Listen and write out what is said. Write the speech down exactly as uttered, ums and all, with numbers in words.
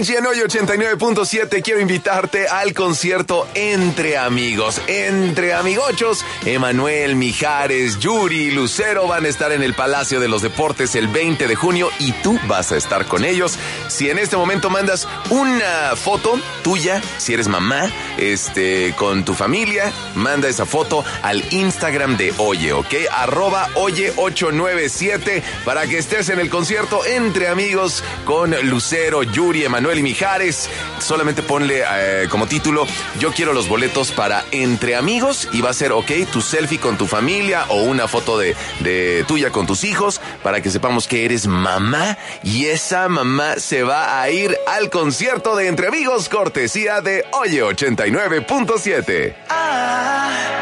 Avicii en Hoy ochenta y nueve punto siete. Quiero invitarte al concierto Entre Amigos. Entre amigochos, Emanuel, Mijares, Yuri, Lucero van a estar en el Palacio de los Deportes el veinte de junio y tú vas a estar con ellos. Si en este momento mandas una foto tuya, si eres mamá, este, con tu familia, manda esa foto al Instagram de Oye, ¿ok? Arroba Oye ocho nueve siete para que estés en el concierto Entre Amigos con Lucero, Yuri, Emanuel y Mijares. Solamente ponle eh, como título: yo quiero los boletos para Entre Amigos, y va a ser, ok, tu selfie con tu familia o una foto de, de tuya con tus hijos para que sepamos que eres mamá, y esa mamá se va a ir al concierto de Entre Amigos, cortesía de Oye ochenta y nueve punto siete. Ah.